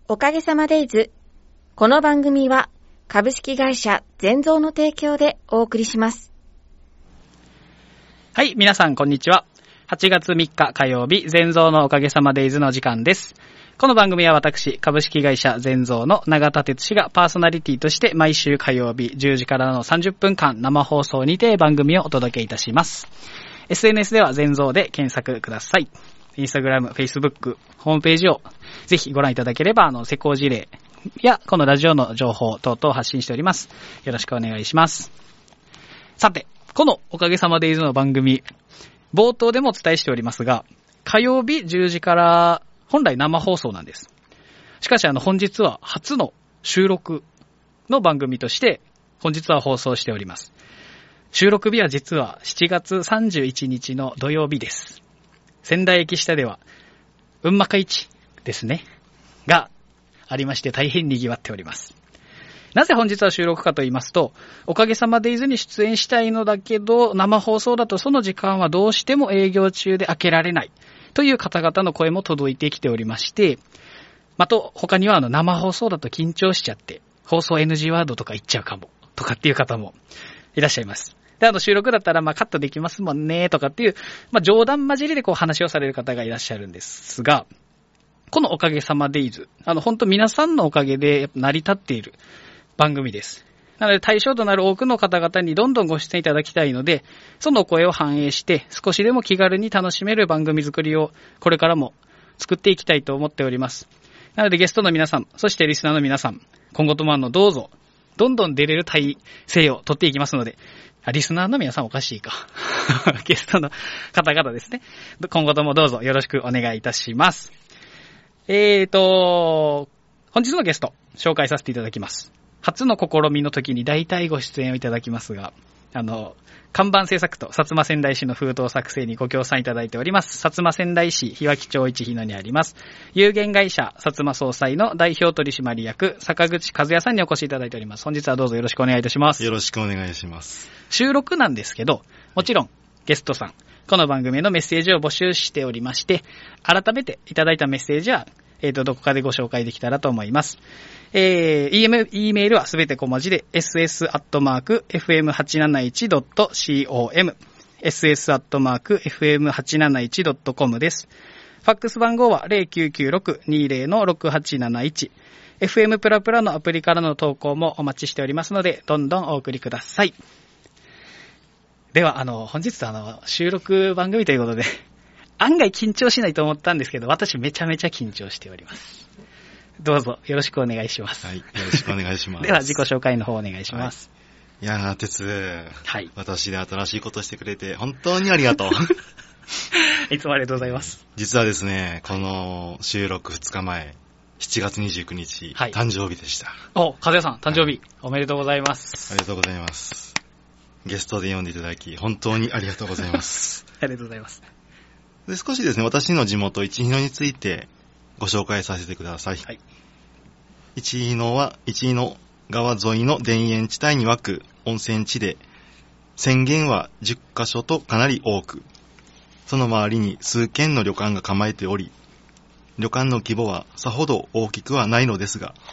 おかげさまデイズ。この番組は株式会社全蔵の提供でお送りします。 はい、皆さんこんにちは。8月3日火曜日、全蔵のおかげさまデイズの時間です。この番組は私、株式会社全蔵の永田哲司がパーソナリティとして毎週火曜日10時からの30分間生放送にて番組をお届けいたします。SNS では全蔵で検索ください。インスタグラム、フェイスブック、ホームページをぜひご覧いただければ、施工事例やこのラジオの情報等々発信しております。よろしくお願いします。さて、このおかげさまデイズの番組、冒頭でもお伝えしておりますが、火曜日10時から本来生放送なんです。しかし本日は初の収録の番組として本日は放送しております。収録日は実は7月31日の土曜日です。仙台駅下ではうんまか市ですねがありまして大変賑わっております。なぜ本日は収録かと言いますと、おかげさまデイズに出演したいのだけど生放送だとその時間はどうしても営業中で開けられないという方々の声も届いてきておりまして、と他には生放送だと緊張しちゃって放送 NG ワードとか言っちゃうかもとかっていう方もいらっしゃいます。で、収録だったらカットできますもんねとかっていう、冗談交じりで話をされる方がいらっしゃるんですが、このおかげさまデイズ、本当皆さんのおかげで成り立っている番組です。なので対象となる多くの方々にどんどんご出演いただきたいので、その声を反映して少しでも気軽に楽しめる番組作りをこれからも作っていきたいと思っております。なのでゲストの皆さん、そしてリスナーの皆さん、今後ともどうぞどんどん出れる体制を取っていきますので、リスナーの皆さんおかしいか。ゲストの方々ですね。今後ともどうぞよろしくお願いいたします。本日のゲスト、紹介させていただきます。初の試みの時に大体ご出演をいただきますが、看板制作と薩摩川内市の封筒作成にご協賛いただいております。薩摩川内市日脇町一日野にあります。有限会社薩摩総裁の代表取締役坂口和也さんにお越しいただいております。本日はどうぞよろしくお願いいたします。 よろしくお願いします。 収録なんですけど、もちろんゲストさん、この番組のメッセージを募集しておりまして、改めていただいたメッセージはどこかでご紹介できたらと思います。E メールはすべて小文字で ss@fm871.com ss@fm871.com です。ファックス番号は 0996-20-6871。FM プラプラのアプリからの投稿もお待ちしておりますので、どんどんお送りください。では、本日収録番組ということで、案外緊張しないと思ったんですけど、私めちゃめちゃ緊張しております。どうぞよろしくお願いします。 はい、よろしくお願いします。 では自己紹介の方お願いします。 はい、いやー、哲、 はい、 私で新しいことしてくれて本当にありがとう。 いつもありがとうございます。 実はですね、この収録2日前、7月29日、はい、誕生日でした。 和也さん、誕生日、おめでとうございます。 ありがとうございます。ゲストで呼んでいただき、本当にありがとうございます。 ありがとうございます。 で、少しですね、私の地元、一日野についてご紹介させてください。はい、一日野は、一日野川沿いの田園地帯に湧く温泉地で、泉源は10カ所とかなり多く、その周りに数軒の旅館が構えており、旅館の規模はさほど大きくはないのですが、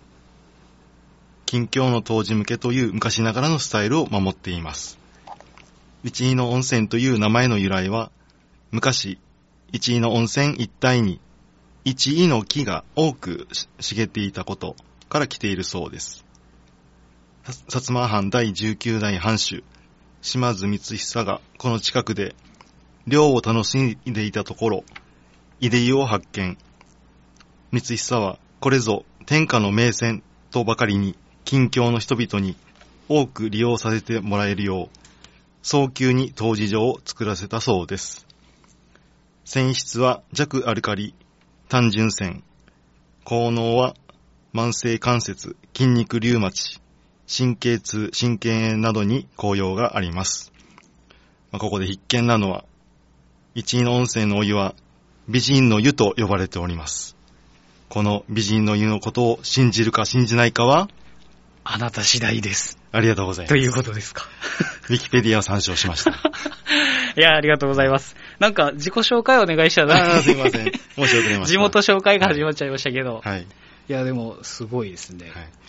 近郷の湯治向けという昔ながらのスタイルを守っています。一日野温泉という名前の由来は、昔、一日野温泉一帯に一位の木が多く茂っていたことから来ているそうです。薩摩藩第19代藩主、島津光久がこの近くで漁を楽しんでいたところ、出湯を発見。光久はこれぞ天下の名泉とばかりに近郷の人々に多く利用させてもらえるよう、早急に湯治場を作らせたそうです。泉質は弱アルカリ、単純泉。効能は慢性関節、筋肉リウマチ、神経痛、神経炎などに効用があります。ここで必見なのは、一日野温泉のお湯は美人の湯と呼ばれております。この美人の湯のことを信じるか信じないかはあなた次第です。 ありがとうございます。 ということですか。 ウィキペディアを参照しました。 いや、ありがとうございます。なんか、自己紹介お願いしたら、 すいません。申し遅れました。 地元紹介が始まっちゃいましたけど。 はい。 いや、でも、すごいですね。 はい。